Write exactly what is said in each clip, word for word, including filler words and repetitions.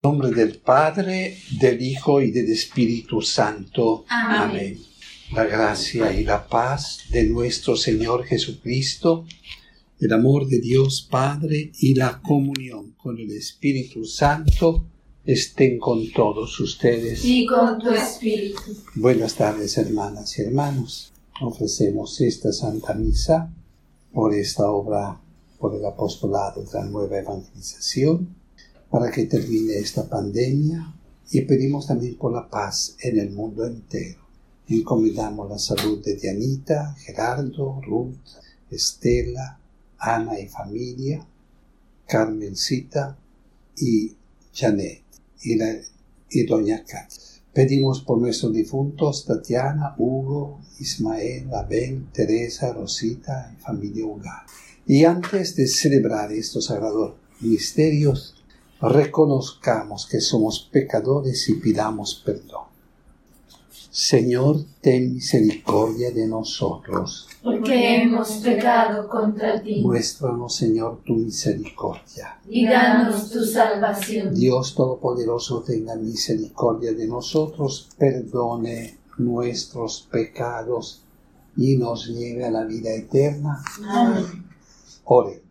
En nombre del Padre, del Hijo y del Espíritu Santo. Amén. Amén. La gracia y la paz de nuestro Señor Jesucristo, el amor de Dios Padre y la comunión con el Espíritu Santo estén con todos ustedes. Y con tu espíritu. Buenas tardes, hermanas y hermanos. Ofrecemos esta Santa Misa por esta obra, por el apostolado de la nueva evangelización, para que termine esta pandemia, y pedimos también por la paz en el mundo entero. Encomendamos la salud de Dianita, Gerardo, Ruth, Estela, Ana y familia, Carmencita y Janet y, la, y Doña Katia. Pedimos por nuestros difuntos Tatiana, Hugo, Ismael, Abel, Teresa, Rosita y familia Ugar. Y antes de celebrar estos sagrados misterios, reconozcamos que somos pecadores y pidamos perdón. Señor, ten misericordia de nosotros. Porque hemos pecado contra ti. Muéstranos, Señor, tu misericordia. Y danos tu salvación. Dios Todopoderoso, tenga misericordia de nosotros, perdone nuestros pecados y nos lleve a la vida eterna. Amén. Oremos.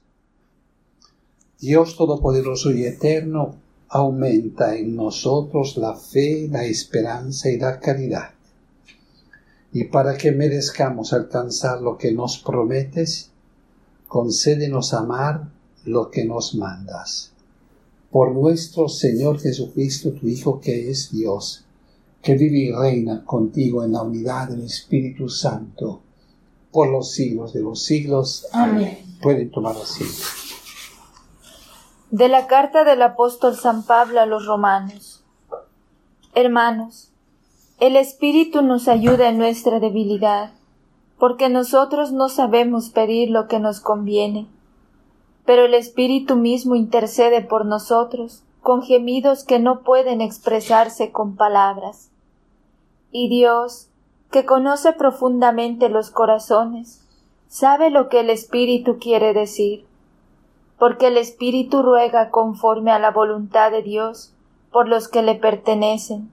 Dios Todopoderoso y Eterno, aumenta en nosotros la fe, la esperanza y la caridad. Y para que merezcamos alcanzar lo que nos prometes, concédenos amar lo que nos mandas. Por nuestro Señor Jesucristo, tu Hijo, que es Dios, que vive y reina contigo en la unidad del Espíritu Santo, por los siglos de los siglos. Amén. Pueden tomar asiento. De la carta del apóstol San Pablo a los romanos. Hermanos, el Espíritu nos ayuda en nuestra debilidad, porque nosotros no sabemos pedir lo que nos conviene, pero el Espíritu mismo intercede por nosotros con gemidos que no pueden expresarse con palabras. Y Dios, que conoce profundamente los corazones, sabe lo que el Espíritu quiere decir, porque el Espíritu ruega conforme a la voluntad de Dios por los que le pertenecen.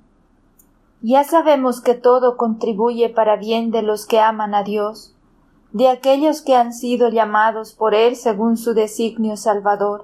Ya sabemos que todo contribuye para bien de los que aman a Dios, de aquellos que han sido llamados por Él según su designio salvador.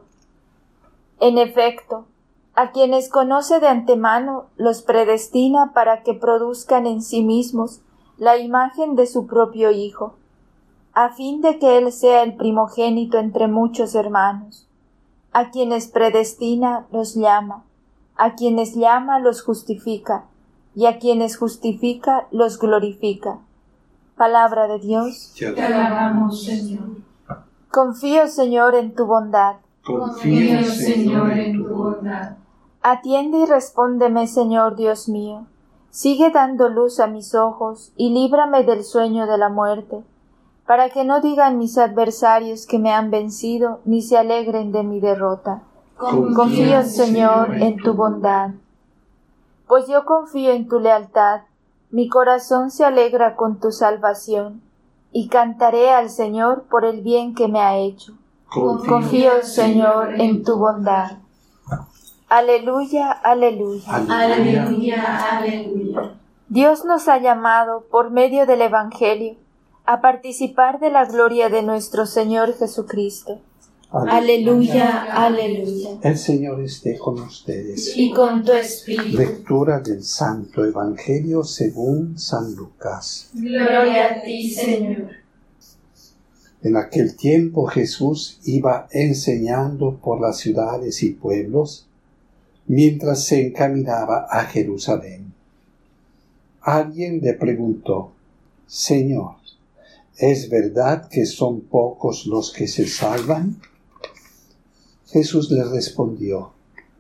En efecto, a quienes conoce de antemano los predestina para que produzcan en sí mismos la imagen de su propio Hijo, a fin de que Él sea el primogénito entre muchos hermanos. A quienes predestina los llama, a quienes llama los justifica, y a quienes justifica los glorifica. Palabra de Dios. Te alabamos, Señor. Confío, Señor, en tu bondad. Confío, Señor, en tu bondad. Atiende y respóndeme, Señor Dios mío. Sigue dando luz a mis ojos y líbrame del sueño de la muerte, para que no digan mis adversarios que me han vencido, ni se alegren de mi derrota. Confío, Confío, Señor, en tu bondad. Pues yo confío en tu lealtad, mi corazón se alegra con tu salvación, y cantaré al Señor por el bien que me ha hecho. Confío, Señor, en tu bondad. Aleluya, aleluya. Aleluya, aleluya. Dios nos ha llamado, por medio del Evangelio, a participar de la gloria de nuestro Señor Jesucristo. Aleluya, aleluya. El Señor esté con ustedes. Y con tu espíritu. Lectura del Santo Evangelio según San Lucas. Gloria a ti, Señor. En aquel tiempo Jesús iba enseñando por las ciudades y pueblos, mientras se encaminaba a Jerusalén. Alguien le preguntó: Señor, ¿es verdad que son pocos los que se salvan? Jesús le respondió: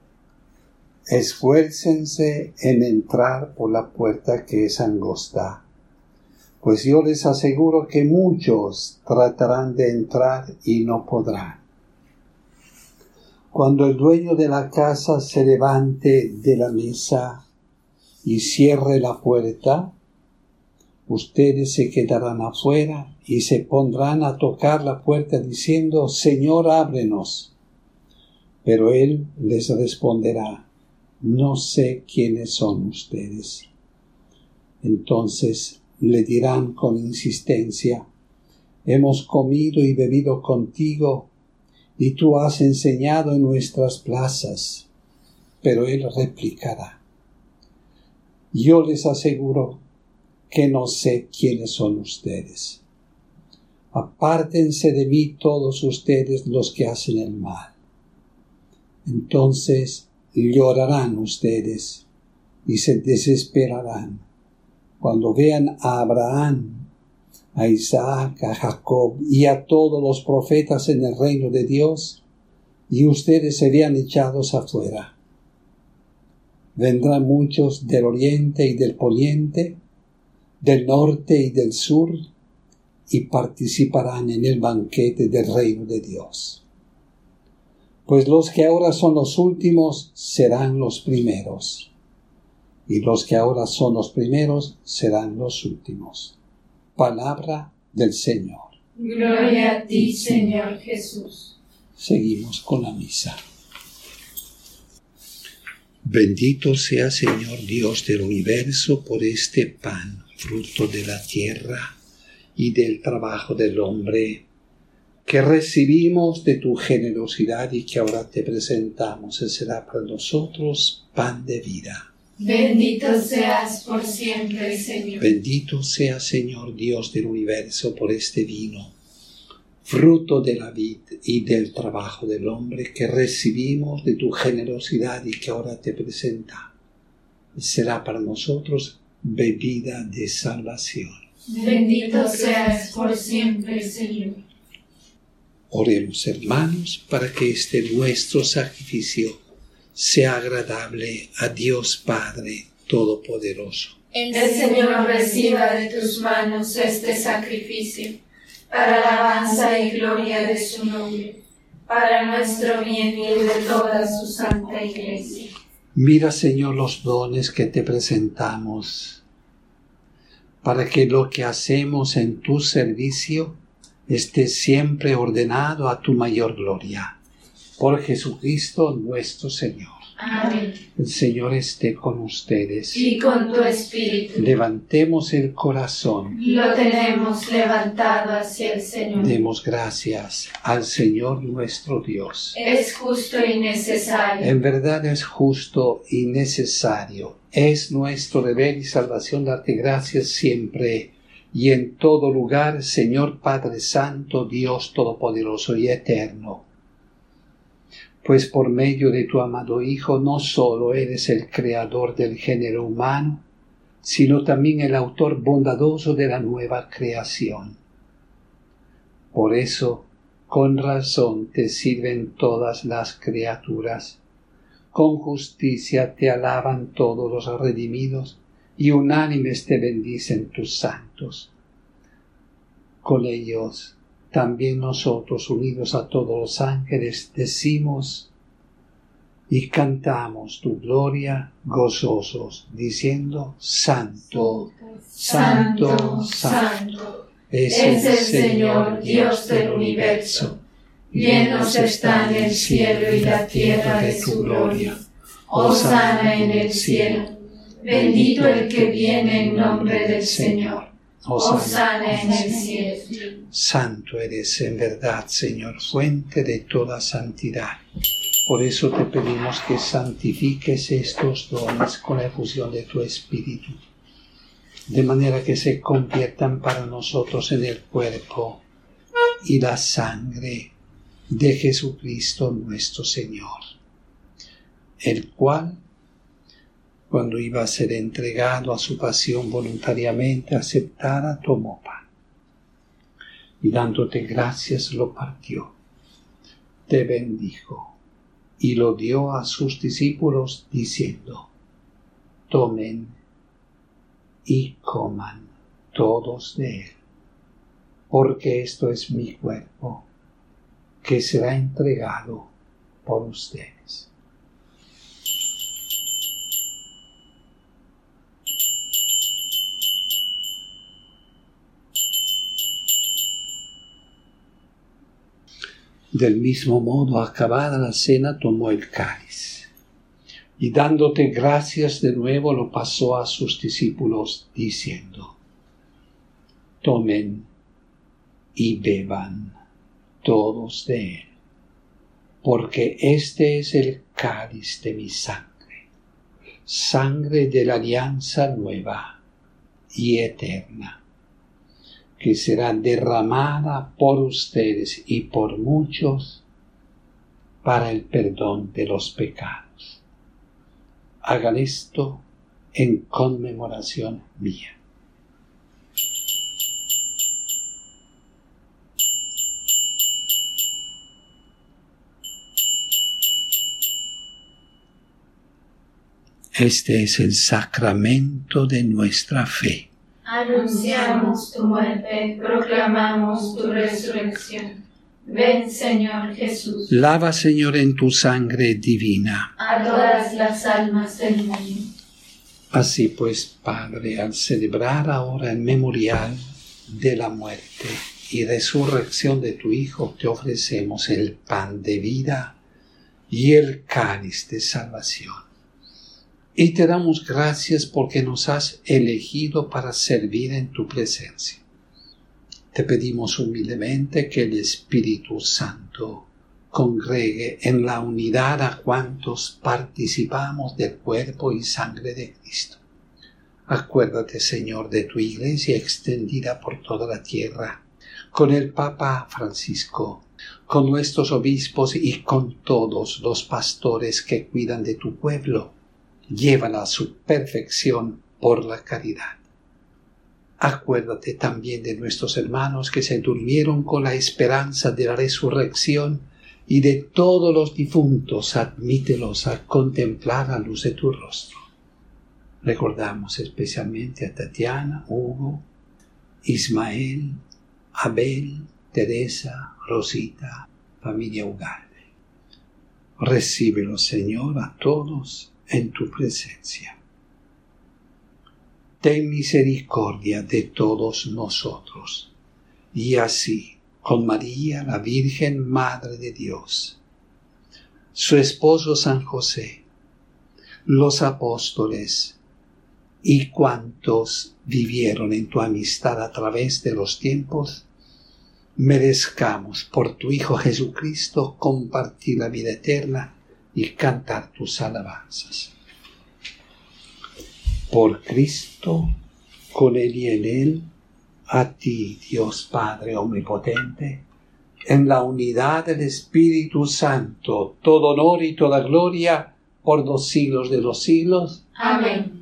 Esfuércense en entrar por la puerta que es angosta, pues yo les aseguro que muchos tratarán de entrar y no podrán. Cuando el dueño de la casa se levante de la mesa y cierre la puerta, ustedes se quedarán afuera y se pondrán a tocar la puerta diciendo: Señor, ábrenos. Pero él les responderá: no sé quiénes son ustedes. Entonces le dirán con insistencia, hemos comido y bebido contigo, y tú has enseñado en nuestras plazas. Pero él replicará, yo les aseguro que no sé quiénes son ustedes. Apártense de mí todos ustedes los que hacen el mal. Entonces llorarán ustedes y se desesperarán cuando vean a Abraham, a Isaac, a Jacob y a todos los profetas en el reino de Dios, y ustedes se vean echados afuera. Vendrán muchos del oriente y del poniente, del norte y del sur, y participarán en el banquete del reino de Dios. Pues los que ahora son los últimos serán los primeros, y los que ahora son los primeros serán los últimos. Palabra del Señor. Gloria a ti, Señor Jesús. Seguimos con la misa. Bendito sea, Señor Dios del universo, por este pan, fruto de la tierra y del trabajo del hombre, que recibimos de tu generosidad y que ahora te presentamos. Él será para nosotros pan de vida. Bendito seas por siempre, Señor. Bendito sea, Señor Dios del universo, por este vino, fruto de la vid y del trabajo del hombre, que recibimos de tu generosidad y que ahora te presenta. Será para nosotros bebida de salvación. Bendito seas por siempre, Señor. Oremos, hermanos, para que este nuestro sacrificio sea agradable a Dios Padre Todopoderoso. El Señor reciba de tus manos este sacrificio, para alabanza y gloria de su nombre, para nuestro bien y el de toda su santa Iglesia. Mira, Señor, los dones que te presentamos, para que lo que hacemos en tu servicio esté siempre ordenado a tu mayor gloria. Por Jesucristo nuestro Señor. Amén. El Señor esté con ustedes. Y con tu espíritu. Levantemos el corazón. Lo tenemos levantado hacia el Señor. Demos gracias al Señor nuestro Dios. Es justo y necesario. En verdad es justo y necesario. Es nuestro deber y salvación darte gracias siempre y en todo lugar, Señor Padre Santo, Dios Todopoderoso y Eterno. Pues por medio de tu amado Hijo no solo eres el creador del género humano, sino también el autor bondadoso de la nueva creación. Por eso, con razón te sirven todas las criaturas, con justicia te alaban todos los redimidos, y unánimes te bendicen tus santos. Con ellos, también nosotros, unidos a todos los ángeles, decimos y cantamos tu gloria gozosos, diciendo, Santo, Santo, Santo, es el Señor Dios del universo. Llenos están el cielo y la tierra de tu gloria. Hosana en el cielo. Bendito el que viene en nombre del Señor. Hosana en el cielo. Santo eres en verdad, Señor, fuente de toda santidad. Por eso te pedimos que santifiques estos dones con la efusión de tu Espíritu, de manera que se conviertan para nosotros en el cuerpo y la sangre de Jesucristo nuestro Señor, el cual, cuando iba a ser entregado a su pasión voluntariamente aceptada, tomó pan y dándote gracias lo partió, te bendijo y lo dio a sus discípulos diciendo, tomen y coman todos de él, porque esto es mi cuerpo que será entregado por ustedes. Del mismo modo, acabada la cena, tomó el cáliz, y dándote gracias de nuevo lo pasó a sus discípulos diciendo: tomen y beban todos de él, porque este es el cáliz de mi sangre, sangre de la alianza nueva y eterna, que será derramada por ustedes y por muchos para el perdón de los pecados. Hagan esto en conmemoración mía. Este es el sacramento de nuestra fe. Anunciamos tu muerte, proclamamos tu resurrección. Ven, Señor Jesús. Lava, Señor, en tu sangre divina a todas las almas del mundo. Así pues, Padre, al celebrar ahora el memorial de la muerte y resurrección de tu Hijo, te ofrecemos el pan de vida y el cáliz de salvación. Y te damos gracias porque nos has elegido para servir en tu presencia. Te pedimos humildemente que el Espíritu Santo congregue en la unidad a cuantos participamos del cuerpo y sangre de Cristo. Acuérdate, Señor, de tu Iglesia extendida por toda la tierra, con el Papa Francisco, con nuestros obispos y con todos los pastores que cuidan de tu pueblo. Llévala a su perfección por la caridad. Acuérdate también de nuestros hermanos que se durmieron con la esperanza de la resurrección y de todos los difuntos, admítelos a contemplar la luz de tu rostro. Recordamos especialmente a Tatiana, Hugo, Ismael, Abel, Teresa, Rosita, familia Ugalde. Recíbelos, Señor, a todos en tu presencia. Ten misericordia de todos nosotros, y así, con María, la Virgen Madre de Dios, su esposo San José, los apóstoles y cuantos vivieron en tu amistad a través de los tiempos, merezcamos por tu Hijo Jesucristo compartir la vida eterna y cantar tus alabanzas. Por Cristo, con Él y en Él, a ti, Dios Padre Omnipotente, en la unidad del Espíritu Santo, todo honor y toda gloria por los siglos de los siglos. Amén.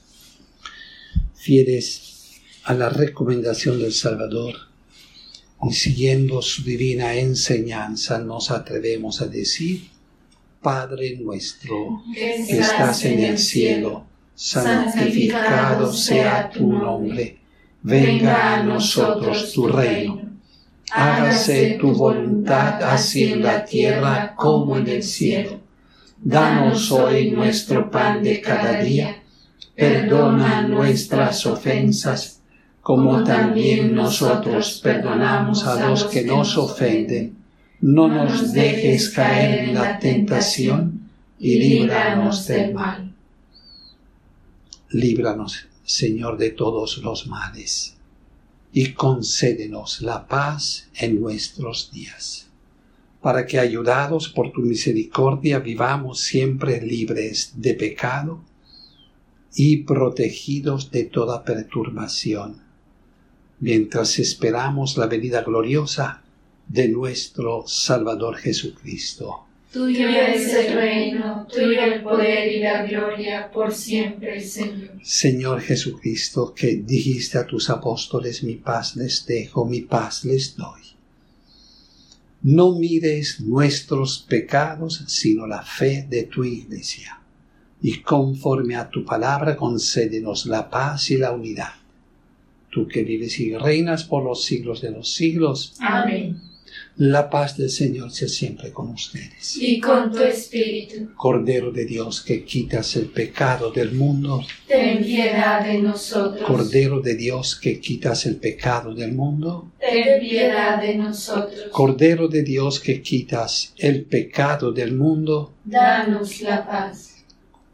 Fieles a la recomendación del Salvador y siguiendo su divina enseñanza, nos atrevemos a decir: Padre nuestro, que estás en el cielo, santificado sea tu nombre. Venga a nosotros tu reino. Hágase tu voluntad así en la tierra como en el cielo. Danos hoy nuestro pan de cada día. Perdona nuestras ofensas, como también nosotros perdonamos a los que nos ofenden. No nos dejes caer en la tentación y líbranos del mal. Líbranos, Señor, de todos los males, y concédenos la paz en nuestros días, para que, ayudados por tu misericordia, vivamos siempre libres de pecado y protegidos de toda perturbación, mientras esperamos la venida gloriosa de nuestro Salvador Jesucristo. Tuyo es el reino, tuyo el poder y la gloria por siempre, Señor. Señor Jesucristo, que dijiste a tus apóstoles: mi paz les dejo, mi paz les doy. No mires nuestros pecados, sino la fe de tu Iglesia. Y conforme a tu palabra, concédenos la paz y la unidad. Tú que vives y reinas por los siglos de los siglos. Amén. La paz del Señor sea siempre con ustedes. Y con tu espíritu. Cordero de Dios, que quitas el pecado del mundo, ten piedad de nosotros. Cordero de Dios, que quitas el pecado del mundo, ten piedad de nosotros. Cordero de Dios, que quitas el pecado del mundo, danos la paz.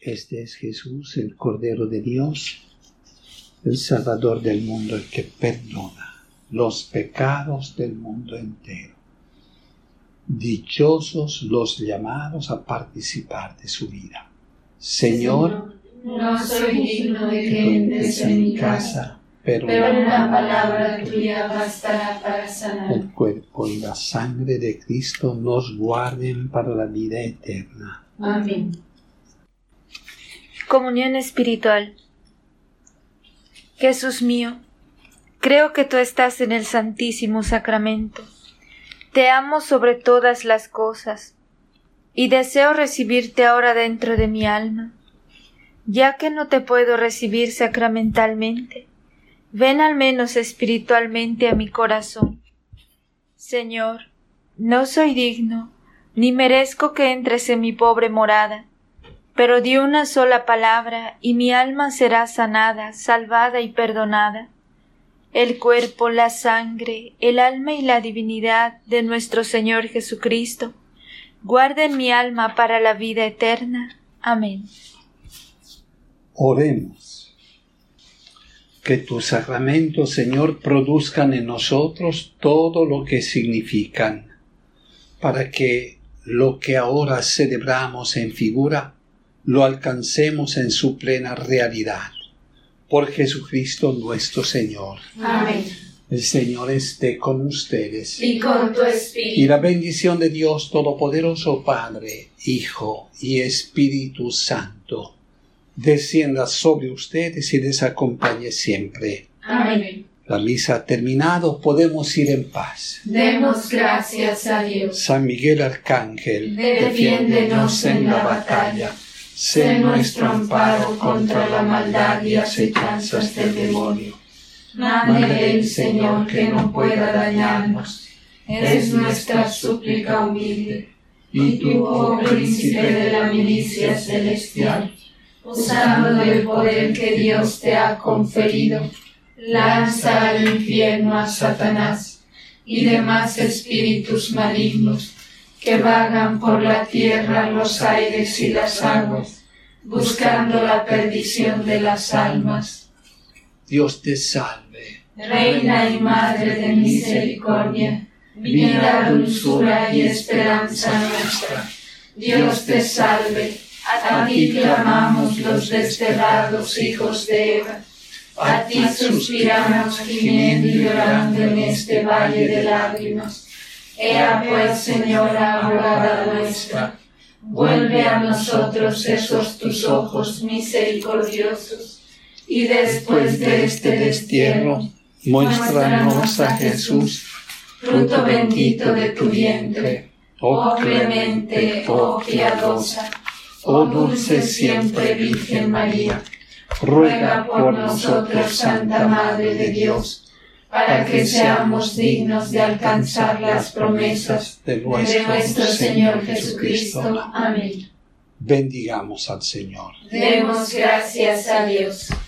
Este es Jesús, el Cordero de Dios, el Salvador del mundo, el que perdona los pecados del mundo entero. Dichosos los llamados a participar de su vida. Señor, no soy digno de que entres en mi casa, pero una palabra tuya bastará para sanar. El cuerpo y la sangre de Cristo nos guarden para la vida eterna. Amén. Comunión espiritual. Jesús mío, creo que tú estás en el Santísimo Sacramento. Te amo sobre todas las cosas y deseo recibirte ahora dentro de mi alma. Ya que no te puedo recibir sacramentalmente, ven al menos espiritualmente a mi corazón. Señor, no soy digno, ni merezco que entres en mi pobre morada, pero di una sola palabra y mi alma será sanada, salvada y perdonada. El cuerpo, la sangre, el alma y la divinidad de nuestro Señor Jesucristo, guarden mi alma para la vida eterna. Amén. Oremos. Que tus sacramentos, Señor, produzcan en nosotros todo lo que significan, para que lo que ahora celebramos en figura lo alcancemos en su plena realidad. Por Jesucristo nuestro Señor. Amén. El Señor esté con ustedes. Y con tu espíritu. Y la bendición de Dios Todopoderoso, Padre, Hijo y Espíritu Santo, descienda sobre ustedes y les acompañe siempre. Amén. La misa ha terminado, podemos ir en paz. Demos gracias a Dios. San Miguel Arcángel, Defiéndenos en la batalla. Sé nuestro amparo contra la maldad y acechanzas del demonio. Mande el Señor que no pueda dañarnos. Es nuestra súplica humilde. Y tú, oh príncipe de la milicia celestial, usando del poder que Dios te ha conferido, lanza al infierno a Satanás y demás espíritus malignos que vagan por la tierra, los aires y las aguas, buscando la perdición de las almas. Dios te salve. Reina y Madre de misericordia, vida, dulzura y esperanza nuestra. Dios te salve. A ti clamamos los desterrados hijos de Eva. A ti suspiramos gimiendo y llorando en este valle de lágrimas. Ea pues, Señora, abogada nuestra, vuelve a nosotros esos tus ojos misericordiosos, y después de este destierro, muéstranos a Jesús, fruto bendito de tu vientre, oh clemente, oh piadosa, oh dulce siempre Virgen María. Ruega por nosotros, Santa Madre de Dios, para que seamos dignos de alcanzar las promesas de nuestro Señor Jesucristo. Amén. Bendigamos al Señor. Demos gracias a Dios.